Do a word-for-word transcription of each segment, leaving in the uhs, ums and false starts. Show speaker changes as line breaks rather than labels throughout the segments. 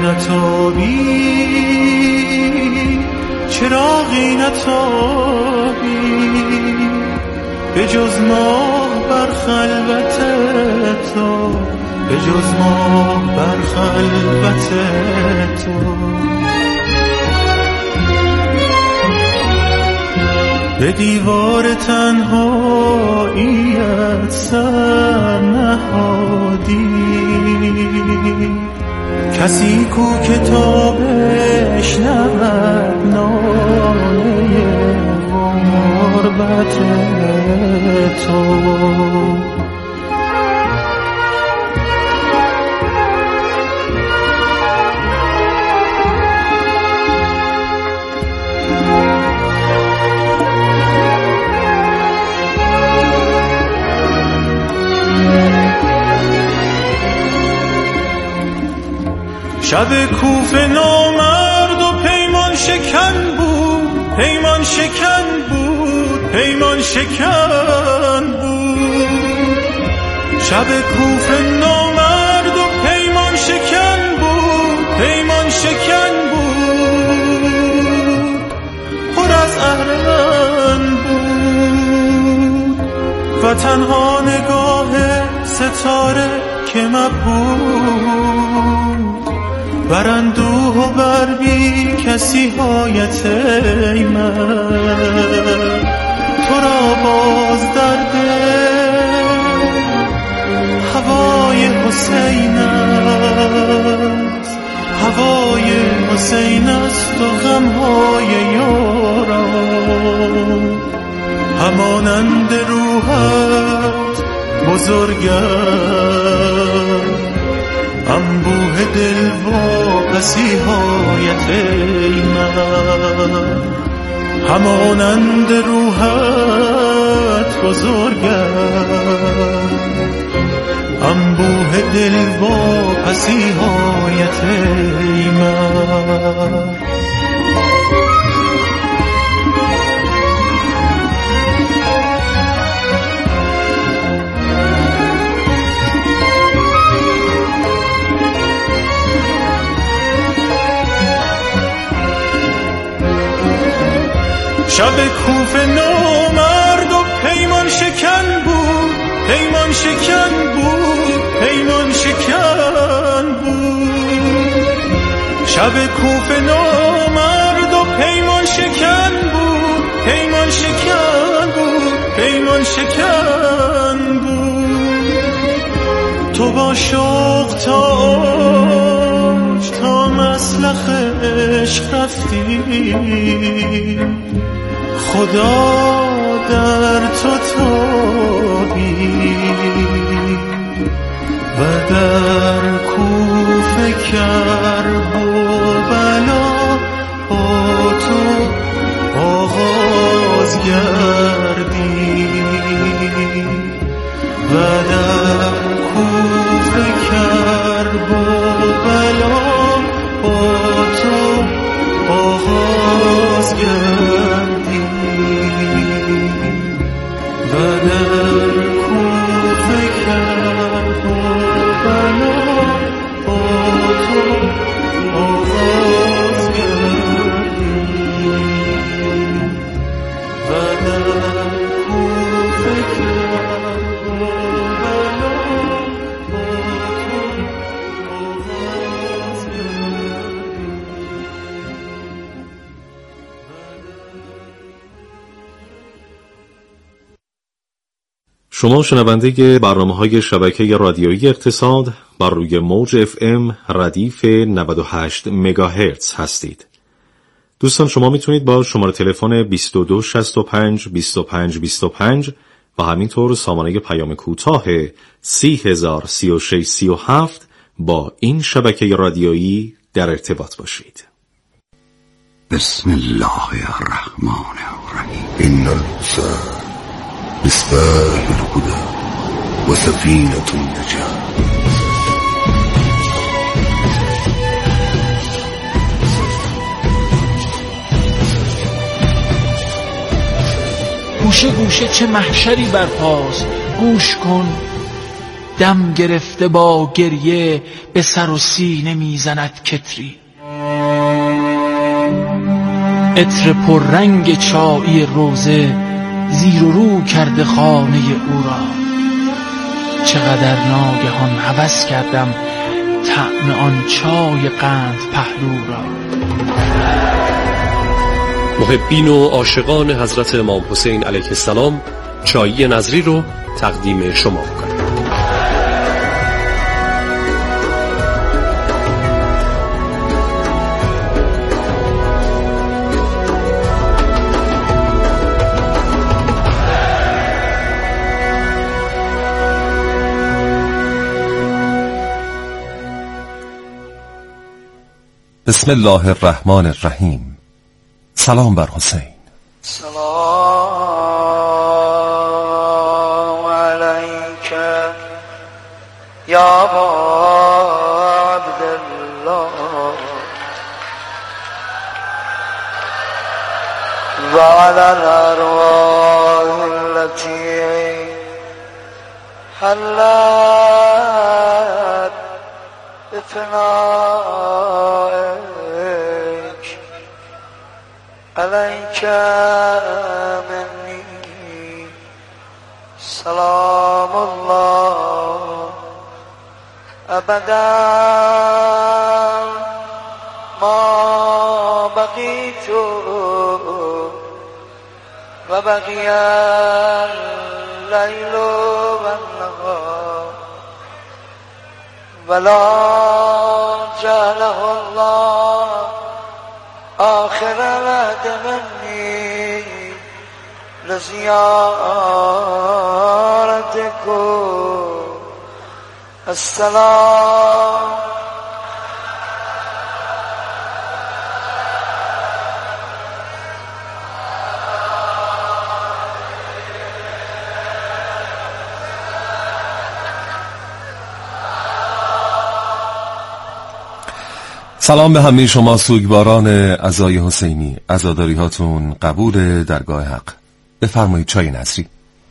نتابی چراغی نتابی به جز ماه بر خلوت تو، به جز ماه بر خلوت تو. به دیوار تنهاییت سر نهادی، کسی کو کتاب بشنود ناله غربت تو. شب کوفه نامرد و پیمان شکن بود، پیمان شکن بود، پیمان شکن بود. شب کوفه نامرد و پیمان شکن بود، پیمان شکن بود، پر از اهرمن بود و تنها نگاه ستاره که مبهود بر اندوه و بر بی کسی هایت ای من. تو را باز در دل هوای حسین است، هوای حسین است و غمهای یاران همانند روحت بزرگ است. انبوه دل و پسی هایت ای من همانند روحت بزرگ است. انبوه دل و پسی هایت ای من. شب کوفه نامرد و پیمان شکن بود، پیمان شکن بود، پیمان شکن بود. شب کوفه نامرد و پیمان شکن بود، پیمان شکن بود، پیمان شکن بود. تو با شوق تا آج تا مسلخ عشق رفتی، خدا در تو تابی و در کوفه کرب و بلا با تو آغاز گردی و در کوفه کرب و بلا با تو آغاز گردی و در کوفه کرب و بلا با تو آغاز گردی و در کوفه کرب و بلا با تو آغاز گردی.
شما شنونده برنامه‌های شبکه رادیویی اقتصاد بر روی موج اف ام ردیف نود و هشت مگاهرتز هستید. دوستان شما میتونید با شماره تلفن بیست و دو شصت و پنج بیست و پنج بیست و پنج و همینطور سامانه پیام کوتاه سی هزار سی و شش سی و هفت با این شبکه رادیویی در ارتباط باشید.
بسم الله الرحمن الرحیم. ان الانسان مصباح الهدى وسفينة النجاة.
گوشه گوشه چه محشری برپاست، گوش کن دم گرفته با گریه به سر و سینه میزند کتری. عطر پررنگ چایی روزه زیر و رو کرده خانه او را. چقدر ناگهان هوس کردم طعم آن چای قند پهلو را.
محبین و عاشقان حضرت امام حسین علیه السلام چایی نظری رو تقدیم شما می‌کنم.
بسم الله الرحمن الرحیم. سلام بر حسین.
سلام علیک یا ابا عبدالله و علی الارواح التي حلت بفنائك عليك مني سلام الله أبدا ما بقيت وبقي الليل والنهار ولا جعله الله آخر العهد مني لزيارتكم. السلام
سلام به همه شما سوگواران عزای حسینی. عزاداری هاتون قبول درگاه حق. بفرمایید چای نظری.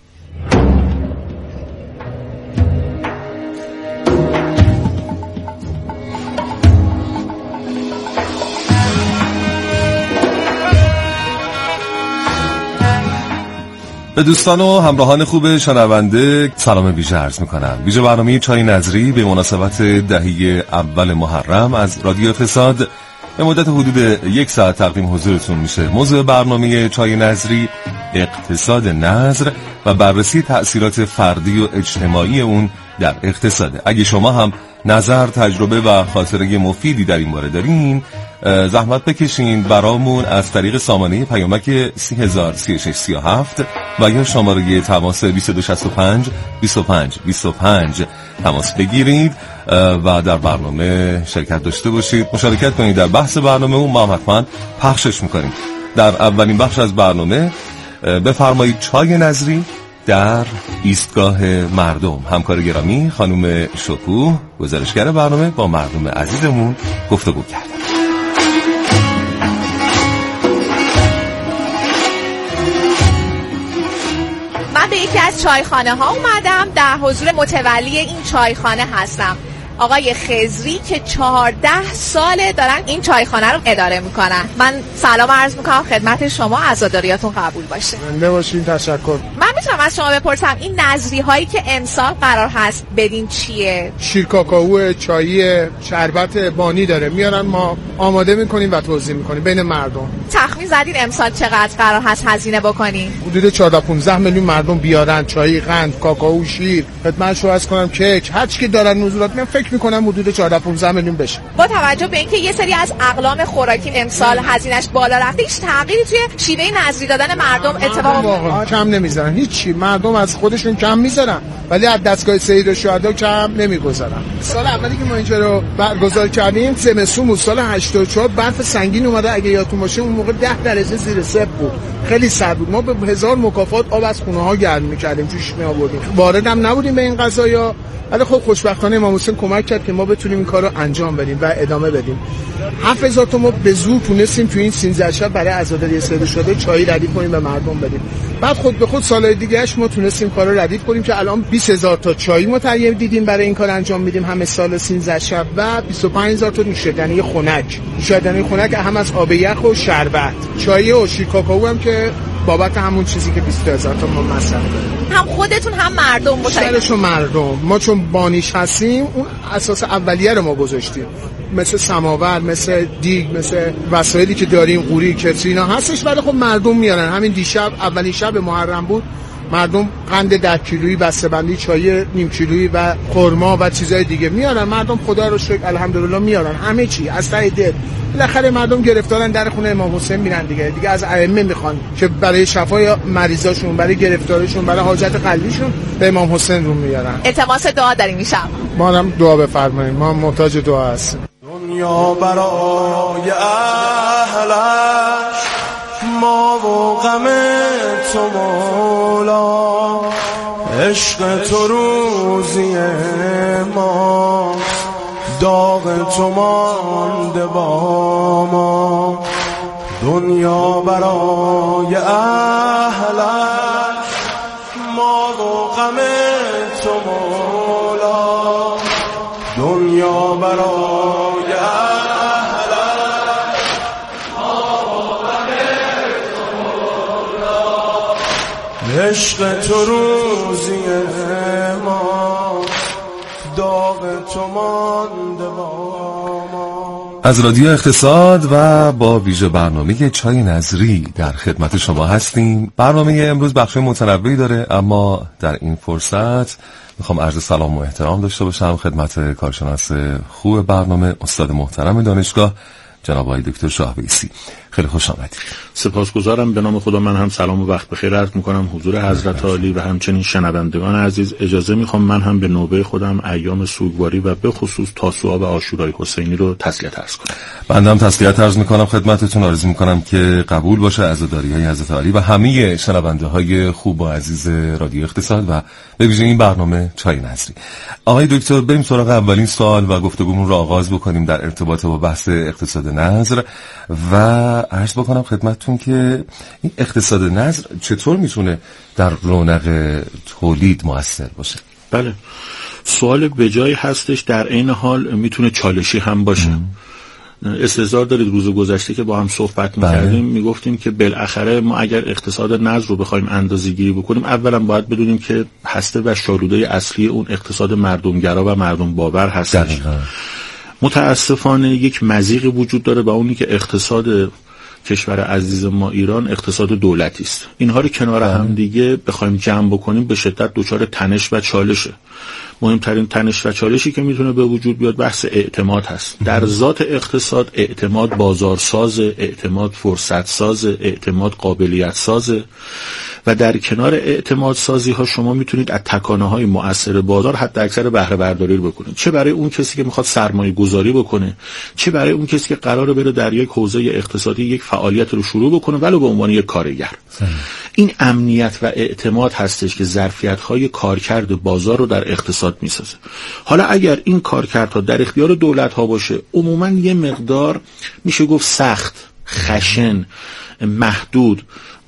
به دوستان و همراهان خوب شنونده سلام ویژه عرض میکنم. ویژه برنامه چای نظری به مناسبت دهه اول محرم از رادیو فساد به مدت حدود یک ساعت تقدیم حضورتون میشه. موضوع برنامه چای نظری اقتصاد نظر و بررسی تأثیرات فردی و اجتماعی اون در اقتصاد. اگه شما هم نظر، تجربه و خاطره مفیدی در این باره دارین، زحمت بکشین برامون از طریق سامانه پیامک سی هزار سی و شش سی و هفت و یا شماره تماس بیست و دو شصت و پنج بیست و پنج بیست و پنج تماس بگیرید و در برنامه شرکت داشته باشید، مشارکت کنید در بحث برنامه و ما هم حتما پخشش میکنیم. در اولین بخش از برنامه بفرمایید چای نظری در ایستگاه مردم. همکار گرامی خانم شکوه گزارشگر برنامه با مردم عزیزمون گفتگو کردن.
من به یکی از چایخانه ها اومدم، در حضور متولی این چایخانه هستم، آقای خضری که چهارده ساله دارن این چایخانه رو اداره میکنن. من سلام عرض میکنم خدمت شما، عزاداریاتون قبول باشه.
زنده باشین. تشکر.
من میتونم از شما بپرسم این نظری هایی که امسال قرار هست بدین چیه؟
شیر کاکائو، چایی، شربت بانی داره میارن، ما آماده میکنیم و توزیع میکنیم بین مردم.
تخمین زدین امسال چقدر قرار هست هزینه بکنین؟
حدود چهارده پانزده میلیون مردم بیارن، چای، قند، کاکائو، شیر، خدمتشو عرض کنم کیک، هر چی که دارن نزولات، من فکر میکنم حدود چهارده پانزده میلیون بشه.
با توجه به اینکه یه سری از اقلام خوراکی امسال هزینه‌اش بالا رفته، هیچ تغییری توی شیوه نظری دادن مردم اتفاق
واقعا کم نمیذارن، هیچی. مردم از خودشون کم میذارن ولی از دستگاه سید الشهدا کم نمیگذارن. سال اولی که ما اینجا رو برگزار کردیم زمستون سال هشتاد و چهار برف سنگین اومده، اگه یادتون باشه اون موقع ده درجه زیر صفر بود، خیلی سرد بود. ما به هزار مکافات آب از خونه ها گرم می‌کردیم، جوش می‌آوردیم. واردم نبودیم به این قضايا، ولی خب خوشبختانه امام حسین کمک کرد که ما بتونیم این کار رو انجام بدیم و ادامه بدیم. هفت هزار تا ما به زور تونستیم تو این سیزده شب برای عزاداری سید شده چای ردیف کنیم به مردم بدیم. بعد خود به خود سالهای دیگه‌اش ما تونستیم کارو ردیف کنیم که الان بیست هزار تا چای ما تهیه دیدیم برای این کار انجام میدیم همه سال سیزده شب و بیست و پنج هزار تا نوشیدنی خنک. نوشیدنی خنک هم از آب یخ و شربت. چای و شیر کاکائو هم که بابت همون چیزی که بیست هزار تا ما مصرف کنیم.
هم خودتون هم مردم
مشترک مردم. ما چون بانیش هستیم اون اساس اولیه رو ما گذاشتیم. مثل سماور، مثل دیگ، مثل وسایلی که داریم، قوری، کتری اینا هستش، ولی خب مردم میارن. همین دیشب اولین شب محرم بود، مردم قند ده کیلویی، بسته‌بندی چای نیم کیلویی و خرما و چیزای دیگه میارن. مردم خدا رو شکر الحمدلله میارن همه چی از ته دل. بالاخره مردم گرفتارن در خونه امام حسین میرن دیگه. دیگه از ائمه میخوان که برای شفای مریضاشون، برای گرفتارشون، برای حاجت قلبیشون به امام حسین رو میارن.
التماس دعا داریم این شب.
ما هم دعا بفرمایید. ما محتاج دعا هستیم.
دنیا برای اهلش ما و غم تو مولا، عشق تو روزی ما، داغ تو مانده با ما. دنیا برای اهلش ما و غم تو مولا، دنیا برای اهلش ما و غم تو مولا، عشق تو روزی ما، داغ تو مانده با ما.
از رادیو اقتصاد و با ویژه برنامه چای نظری در خدمت شما هستیم. برنامه امروز بخش متنوعی داره، اما در این فرصت میخوام عرض سلام و احترام داشته باشم خدمت کارشناس خوب برنامه، استاد محترم دانشگاه جناب آقای دکتر شاهویسی. خیلی خوش آمدید.
سپاسگزارم. به نام خدا من هم سلام و وقت بخیر عرض میکنم حضور حضرت عالی و همچنین شنوندگان عزیز. اجازه میخوام من هم به نوبه خودم ایام سوگواری و به خصوص تاسوعا و عاشورای حسینی رو تسلیت عرض کنم.
بنده هم تسلیت عرض میکنم خدمتتون. آرزو میکنم که قبول باشه عزاداری های حضرت عالی و همه شنونده های خوب و عزیز رادیو اقتصاد و به ویژه این برنامه چای نظری. آقای دکتر بریم سراغ اولین سوال و گفتگومون رو آغاز بکنیم در ارتباط با بحث اقتصاد نظر و عرض بکنم خدمتتون که این اقتصاد نظر چطور میتونه در رونق تولید مؤثر باشه؟
بله، سوال بجایی هستش، در عین حال میتونه چالشی هم باشه. استحضار دارید روز گذشته که با هم صحبت می‌کردیم میگفتیم که بالاخره ما اگر اقتصاد نظر رو بخوایم اندازه‌گیری بکنیم، اولا باید بدونیم که هسته و شالوده اصلی اون اقتصاد مردمگرا و مردم باور هستش. متاسفانه یک مضیقی وجود داره و اونی که اقتصاد کشور عزیز ما ایران اقتصاد دولتی است. اینها رو کنار هم دیگه بخوایم جمع بکنیم به شدت دچار تنش و چالشه. مهمترین تنش و چالشی که میتونه به وجود بیاد بحث اعتماد هست. در ذات اقتصاد اعتماد بازارساز، اعتماد فرصت ساز، اعتماد قابلیت سازه و در کنار اعتماد سازی ها شما میتونید از تکانه های مؤثر بازار حتی اکثر بهره برداری رو بکنید، چه برای اون کسی که میخواد سرمایه گذاری بکنه، چه برای اون کسی که قراره بره در یک حوزه اقتصادی یک فعالیت رو شروع بکنه ولو به عنوان یک کارگر. این امنیت و اعتماد هستش که ظرفیت های کارکرد بازار رو در اقتصاد میسازه. حالا اگر این کارکردها در اختیار دولت ها باشه، عموما یه مقدار میشه گفت سخت، خشن، محدود،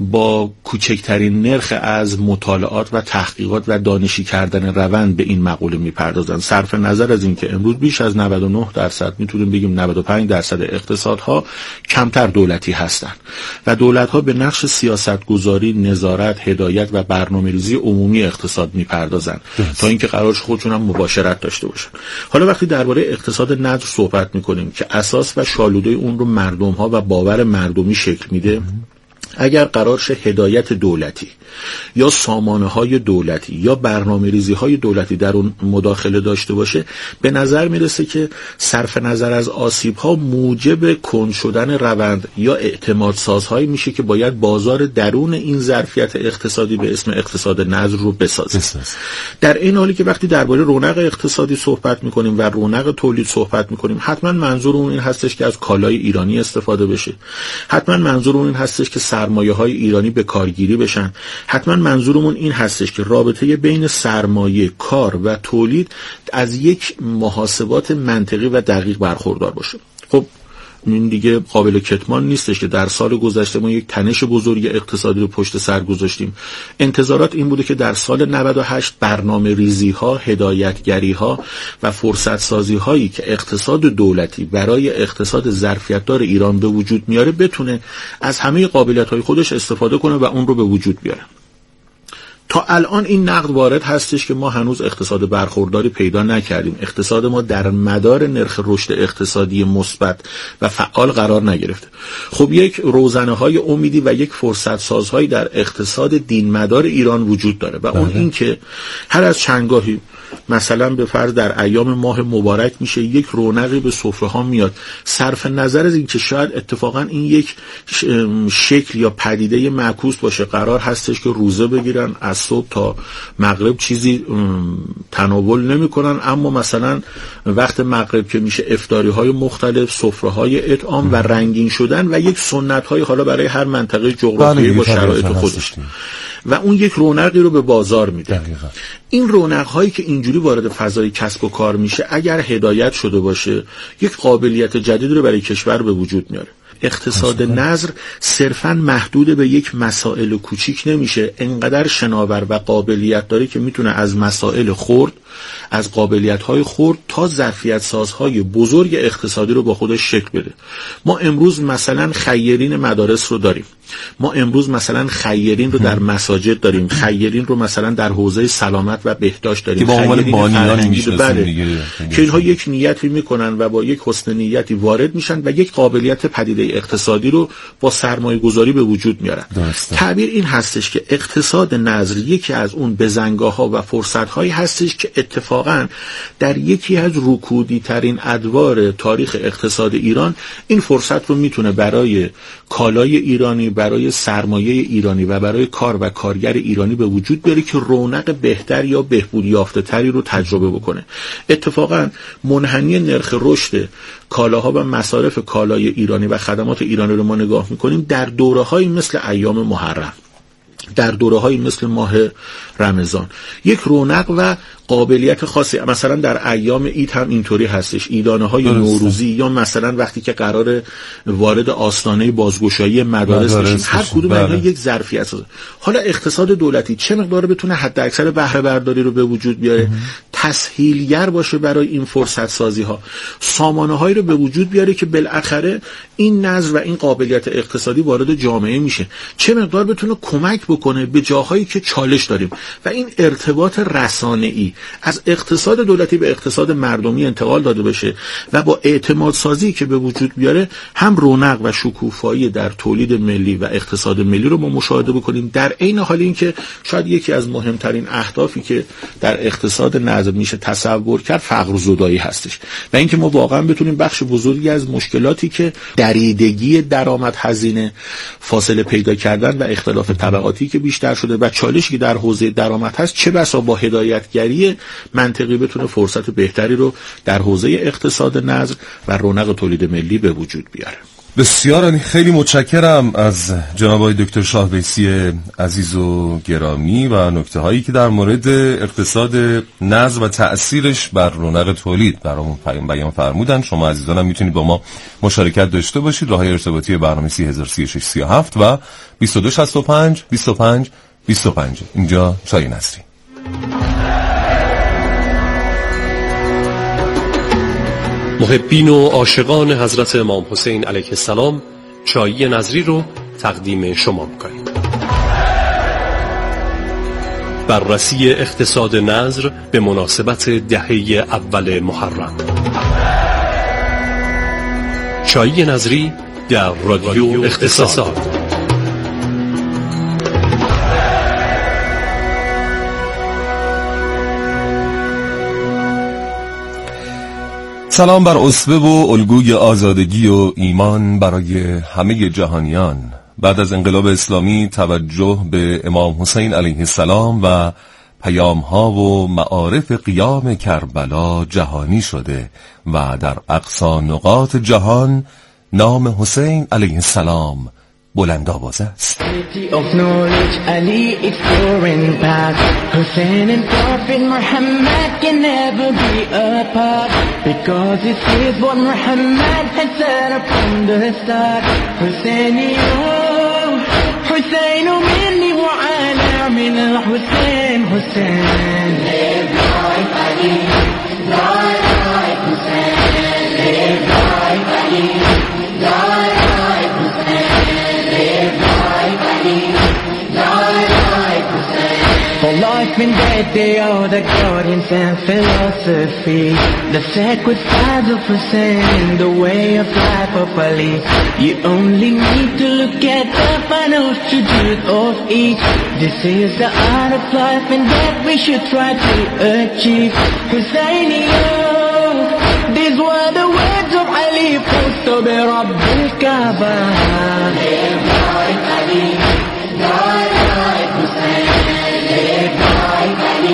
با کوچکترین نرخ از مطالعات و تحقیقات و دانشی کردن روند به این مقوله میپردازن. صرف نظر از این که امروز بیش از نود و نه درصد میتونیم بگیم نود و پنج درصد اقتصادها کمتر دولتی هستند و دولت‌ها به نقش سیاستگذاری، نظارت، هدایت و برنامه‌ریزی عمومی اقتصاد میپردازن تا اینکه قرارش خودشون هم مباشرت داشته باشن. حالا وقتی درباره اقتصاد نظر صحبت میکنیم که اساس و شالوده اون رو مردم‌ها و باور مردمی شکل میده، اگر قرار شه هدایت دولتی یا سامانه های دولتی یا برنامه ریزی های دولتی در اون مداخله داشته باشه، به نظر میرسه که صرف نظر از آسیب ها موجب کند شدن روند یا اعتماد سازهایی میشه که باید بازار درون این ظرفیت اقتصادی به اسم اقتصاد نظر رو بسازه. بساز. در این حالی که وقتی درباره رونق اقتصادی صحبت میکنیم و رونق تولید صحبت میکنیم، حتما منظور اون این هستش که از کالای ایرانی استفاده بشه، حتما منظور اون این هستش که سرمایه های ایرانی به کارگیری بشن، حتما منظورمون این هستش که رابطه بین سرمایه، کار و تولید از یک محاسبات منطقی و دقیق برخوردار باشه. خب این دیگه قابل کتمان نیستش که در سال گذشته ما یک تنش بزرگ اقتصادی رو پشت سر گذاشتیم. انتظارات این بوده که در سال نود و هشت برنامه ریزی ها، هدایتگری ها و فرصت سازی هایی که اقتصاد دولتی برای اقتصاد ظرفیت دار ایران به وجود میاره بتونه از همه قابلیت های خودش استفاده کنه و اون رو به وجود بیاره. تا الان این نقد وارد هستش که ما هنوز اقتصاد برخورداری پیدا نکردیم. اقتصاد ما در مدار نرخ رشد اقتصادی مثبت و فعال قرار نگرفته. خب یک روزنه های امیدی و یک فرصت سازهایی در اقتصاد دین مدار ایران وجود داره و اون این که هر از چندگاهی مثلا به فرض در ایام ماه مبارک میشه یک رونقی به سفره ها میاد، صرف نظر از این که شاید اتفاقا این یک شکل یا پدیده معکوس باشه، قرار هستش که روزه بگیرن از صبح تا مغرب چیزی تناول نمیکنن، اما مثلا وقت مغرب که میشه افطاری های مختلف، سفره های اطعام و رنگین شدن و یک سنت های حالا برای هر منطقه جغرافیایی با شرایط خودش و اون یک رونقی رو به بازار میده. دقیقا. این رونق هایی که اینجوری وارد فضای کسب و کار میشه اگر هدایت شده باشه یک قابلیت جدید رو برای کشور به وجود میاره. اقتصاد نظر صرفاً محدود به یک مسائل کوچیک نمیشه، انقدر شناور و قابلیت داره که میتونه از مسائل خرد، از قابلیت‌های خرد تا ظرفیت سازهای بزرگ اقتصادی رو با خودش شکل بده. ما امروز مثلا خیرین مدارس رو داریم، ما امروز مثلا خیرین رو در مساجد داریم، خیرین رو مثلا در حوزه سلامت و بهداشت داریم، خیرین فرهنگی رو بله که اینها یک نیتی میکنن و با یک حسن نیتی وارد میشن و یک قابلیت پدیده اقتصادی رو با سرمایه گذاری به وجود میارن. درسته. تعبیر این هستش که اقتصاد نظر یکی از اون بزنگاه‌ها و فرصت‌هایی هستش که اتفاقاً در یکی از رکودی ترین ادوار تاریخ اقتصاد ایران این فرصت رو میتونه برای کالای ایرانی، برای سرمایه ایرانی و برای کار و کارگر ایرانی به وجود بیاره که رونق بهتر یا بهبود یافته تری رو تجربه بکنه. اتفاقاً منحنی نرخ رشد کالاها و مصارف کالای ایرانی و خدمات ایرانی رو ما نگاه میکنیم در دوره‌هایی مثل ایام محرم، در دوره‌هایی مثل ماه رمضان یک رونق و قابلیت خاصی، مثلا در ایام عید هم اینطوری هستش، عیدانه‌های نوروزی یا مثلا وقتی که قرار وارد آستانه بازگشایی مدارس بشیم، هر کدوم اینها یک ظرفیت هست. حالا اقتصاد دولتی چه مقدار بتونه حد اکثر بهره برداری رو به وجود بیاره، تسهیلگر باشه برای این فرصت سازی ها، سامانه هایی رو به وجود بیاره که بالاخره این نظر و این قابلیت اقتصادی وارد جامعه میشه، چه مقدار بتونه کمک بکنه به جاهایی که چالش داریم و این ارتباط رسانه‌ای از اقتصاد دولتی به اقتصاد مردمی انتقال داده بشه و با اعتماد سازی که به وجود بیاره هم رونق و شکوفایی در تولید ملی و اقتصاد ملی رو ما مشاهده بکنیم، در عین حال اینکه شاید یکی از مهمترین اهدافی که در اقتصاد نظر میشه تصور کرد فقر زدایی هستش و اینکه ما واقعا بتونیم بخش بزرگی از مشکلاتی که دریدگی درآمد هزینه، فاصله پیدا کردن و اختلاف طبقاتی که بیشتر شده و چالشی که در حوزه درآمد هست، چه بسا با هدایتگری منطقی بتونه فرصت بهتری رو در حوزه اقتصاد نظر و رونق تولید ملی به وجود بیاره.
بسیار خیلی متشکرم از جناب آقای دکتر شاهویسی عزیز و گرامی و نکته هایی که در مورد اقتصاد نظر و تأثیرش بر رونق تولید برامون بیان فرمودن. شما عزیزانم میتونید با ما مشارکت داشته باشید. راههای ارتباطی برنامه سی هزار و سی و شش سی و هفت و بیست و دو شصت و پنج بیست و پنج بیست و پنج. اینجا چای نظری.
محبین و عاشقان حضرت امام حسین علیه السلام، چایی نظری رو تقدیم شما می‌کنیم. بررسی اقتصاد نظر به مناسبت دهه اول محرم. چایی نظری در رادیو اقتصاد.
سلام بر اسوه و الگوی آزادگی و ایمان برای همه جهانیان. بعد از انقلاب اسلامی توجه به امام حسین علیه السلام و پیام‌ها و معارف قیام کربلا جهانی شده و در اقصا نقاط جهان نام حسین علیه السلام بلند آواز است.
Hussein and Prophet Muhammad can never be apart, because this is what Muhammad had said up from the start. Hussein, oh, Hussein minni wa ana min al-Hussein, Hussein. Live like Ali, die like Hussein. Live like Ali, die like Hussein. Live like Ali, die like Hussein. For life and death, they are the guardians and philosophy. The sacrifice of Hussein, the way of life of Ali. You only need to look at the final tribute of each. This is the art of life and that we should try to achieve. Husseini, oh, these were the words of Ali. Post to be Rabbul Kaaba. Live like Ali, die like Hussein. Live like Ali,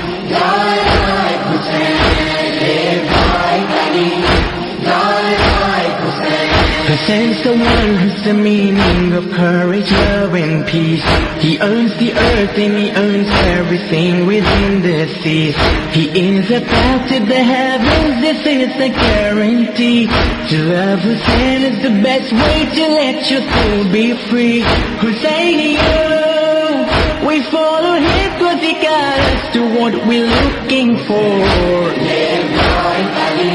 die like Hussein. Live like Ali, die like Hussein. Hussein's the one who's the meaning of courage, love and peace. He owns the earth and he owns everything within the seas. He is a path to the heavens, this is the guarantee. To love Hussein is the best way to let your soul be free. Husseini, oh, we follow him cause he got us to what we're looking for. Live like Ali,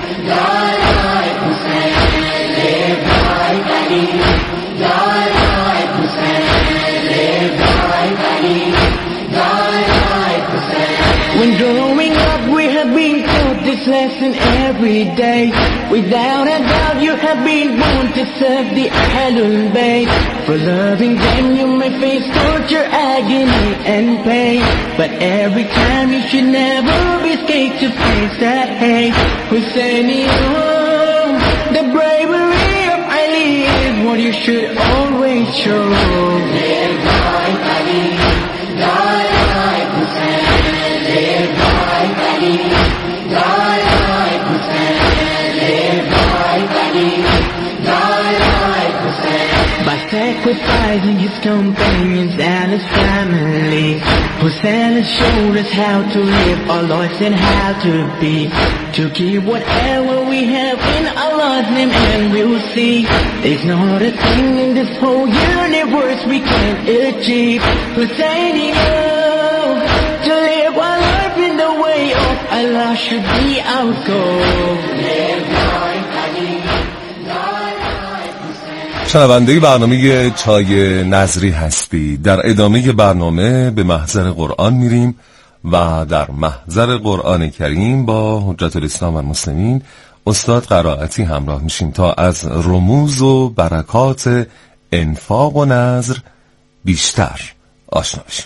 die like Hussein. Live like Ali, die like Hussein. Live like Ali, die like Hussein. When growing up we have been taught this lesson every day. Without a doubt you have been born to serve the Ahlul Bayt. For loving them you may face torture, agony and pain, but every time you should never be scared to face that hate. Husseini, oh, the bravery of Ali is what you should always show. Live like Ali, die like Hussein. Live like Ali, die like Hussein. Live like Ali, die like Hussein. By sacrificing his companions and his family, Hussein has showed us how to live our lives and how to be, to give whatever we have in Allah's name and we'll see. There's not a thing in this whole universe we can't achieve. Husseini, oh, to live our life in the way of Allah should be our goal. Live like Ali, die like Hussein.
شنونده برنامه چای نظری هستی. در ادامه برنامه به محضر قرآن میریم و در محضر قرآن کریم با حجت الاسلام و المسلمین استاد قرائتی همراه میشیم تا از رموز و برکات انفاق و نذر بیشتر آشنا بشیم.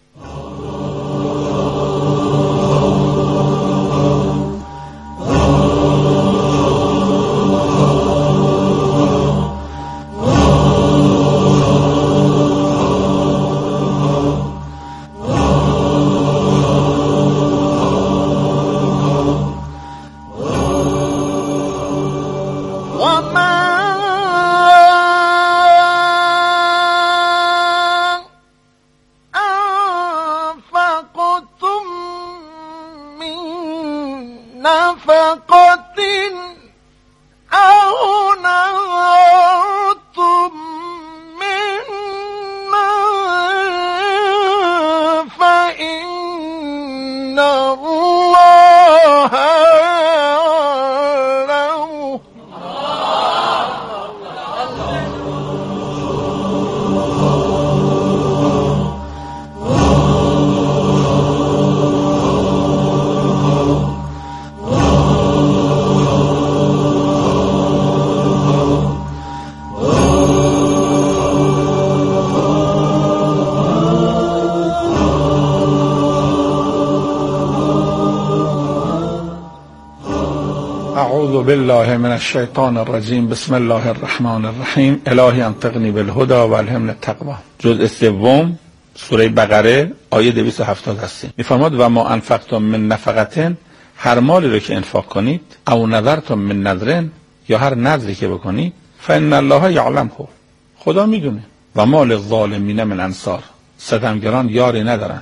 اعوذ بالله من الشیطان الرجیم. بسم الله الرحمن الرحیم. الهی انطقنی بالهدى و الهمنی التقوی. جزء سوم سوره بقره آیه دویست و هفتاد هستیم. میفرماد و ما انفقتم من نفقتن، هر مالی رو که انفاق کنید، او نذرتم من نذرن، یا هر نذری که بکنید، فان الله یعلمه، خدا میدونه، و مال الظالمین من انصار، ستمگران یاری ندارن.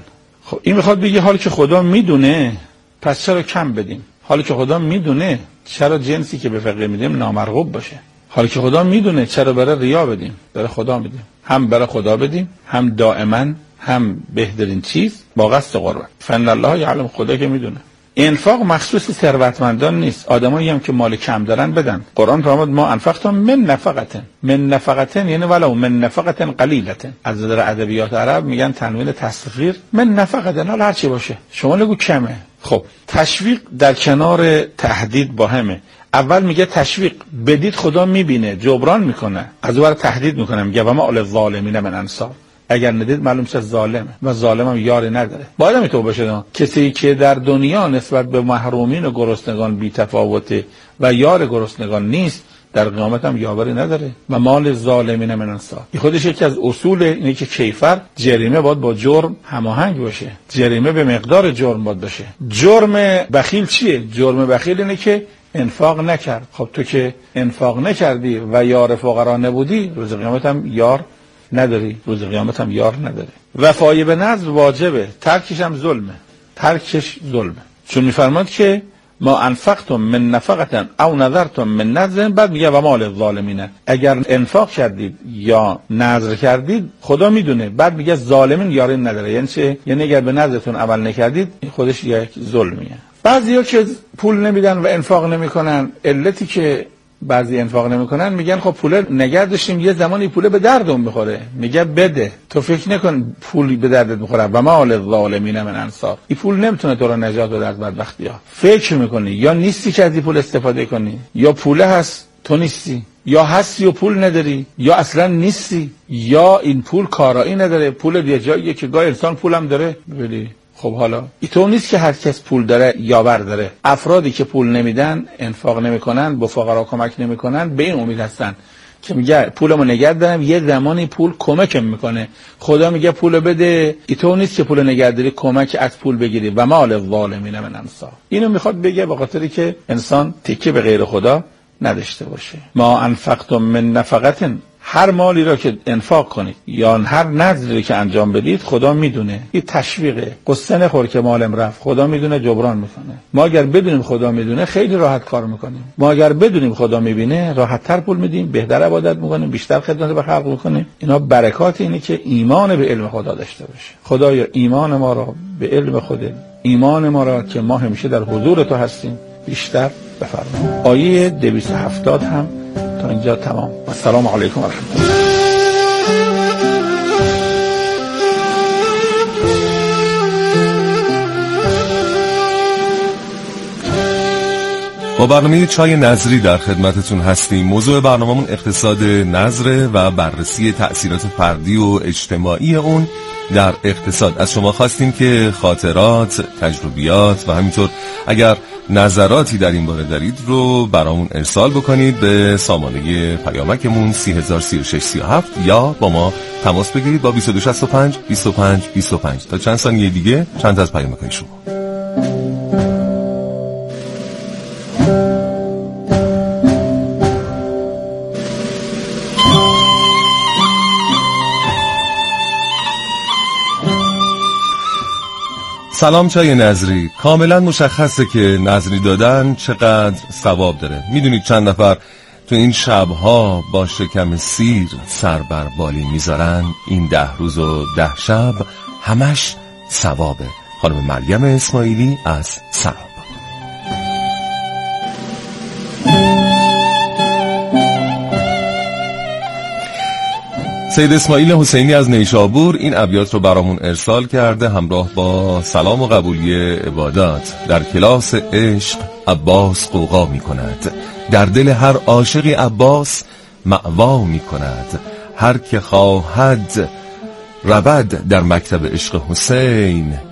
خب این میخواد بگه حالی که خدا میدونه پس چرا کم بدیم؟ حالی که خدا میدونه چرا جنسی که به فقیر میدیم نامرغوب باشه؟ حالی که خدا میدونه چرا برای ریا بدیم؟ برای خدا میدیم. هم برای خدا بدیم، هم دائما، هم بهترین چیز با قصد قربت. فن الله یعلم، خدا که میدونه. انفاق مخصوص ثروتمندان نیست. آدمایی هم که مال کم دارن بدن. قرآن فرمود ما انفقتم من نفقتن. من نفقتن یعنی ولو من نفقتن قلیلتن. از نظر ادبیات عرب میگن تنوین تصغیر من نفقتن، حالا هر چی باشه. شما نگو کمه. خب تشویق در کنار تهدید با همه. اول میگه تشویق بدید، خدا میبینه، جبران میکنه. از اون ور تهدید میکنه، میگه و ما اول الظالمین من انصار. اگر ندید معلوم شه ظالمه و ظالم هم یاری نداره. باید هم تو باشه. کسی که در دنیا نسبت به محرومین و گرسنگان بی تفاوته و یار گرسنگان نیست، در قیامت هم یاوری نداره. و مال ظالمین من انصار، این خودش یکی از اصول اینه که کیفر جریمه باید با جرم هماهنگ باشه. جریمه به مقدار جرم باید باشه. جرم بخیل چیه؟ جرم بخیل اینه که انفاق نکرد. خب تو که انفاق نکردی و یار فقرا نبودی، روز قیامت هم یار نداری، روز قیامت هم یار نداری. وفای به نذر واجبه، ترکش هم ظلمه. ترکش ظلمه، چون میفرماد که ما انفقتم من نفقتن او نذرتم من نذر، بعد میگه و مال الظالمین. اگر انفاق کردید یا نذر کردید خدا میدونه، بعد میگه ظالمین یاری نداره. یعنی چه؟ یعنی اگر به نذرتون عمل نکردید خودش یک ظلمیه. بعضیا که پول نمیدن و انفاق نمیکنن، علتی که بعضی انفاق نمیکنن میگن خب پول نگه داشتیم یه زمانی پول به دردم میخوره. میگه بده، تو فکر نکن پول به دردت میخوره. و ما الظالمین من انصار، این پول نمیتونه تو رو نجات بده از بدبختی ها. فکر میکنی یا نیستی که از این پول استفاده کنی، یا پوله هست تو نیستی، یا هستی و پول نداری، یا اصلا نیستی، یا این پول کارایی نداره. پول یه جاییه که گاه انسان پولم داره ببینی. خب حالا اینطور نیست که هر کس پول داره یاور داره. افرادی که پول نمیدن، انفاق نمیکنن، به فقرا کمک نمیکنن، به این امید هستن که میگه پولمو نگه دارم یه زمانی پول کمکم میکنه. خدا میگه پول بده. اینطور نیست که پول نگه داری کمک از پول بگیری. و مال الظالمین من انصار، اینو میخواد بگه به خاطری که انسان تکیه به غیر خدا نداشته باشه. ما انفقتم من نفقتن، هر مالی را که انفاق کنید یا هر نذری که انجام بدید خدا میدونه. این تشویقه. قصه نخور که مالم رفت، خدا میدونه جبران میکنه. ما اگر بدونیم خدا میدونه خیلی راحت کار میکنیم. ما اگر بدونیم خدا میبینه راحت تر پول میدیم، بهتر عبادت میکنیم، بیشتر خدمت به خلق میکنیم. اینا برکات اینه که ایمان به علم خدا داشته باشه. خدایا ایمان ما را به علم خودت، ایمان ما را که ما همیشه در حضور تو هستیم بیشتر بفرما. آیه دویست و هفتاد هم تا اینجا تمام. و السلام علیکم و رحمت الله.
با برنامه چای نظری در خدمتتون هستیم. موضوع برنامه‌مون اقتصاد نظره و بررسی تأثیرات فردی و اجتماعی اون در اقتصاد. از شما خواستیم که خاطرات، تجربیات و همینطور اگر نظراتی در این باره دارید رو برامون ارسال بکنید به سامانه پیامکمون سی هزار سی و شش سی و هفت یا با ما تماس بگیرید با بیست و دو شصت و پنج بیست و پنج بیست و پنج. تا چند ثانیه دیگه چند از پیامک‌های شما. سلام چای نظری. کاملا مشخصه که نظری دادن چقدر ثواب داره. میدونید چند نفر تو این شبها با شکم سیر سر بر بالین میذارن؟ این ده روز و ده شب همش ثوابه. خانم مریم اسماعیلی از سراب. سید اسماعیل حسینی از نیشابور این ابیات رو برامون ارسال کرده همراه با سلام و قبولی عبادات. در کلاس عشق عباس قوقا می کند، در دل هر عاشقی عباس مأوا می کند. هر که خواهد رود در مکتب عشق حسین،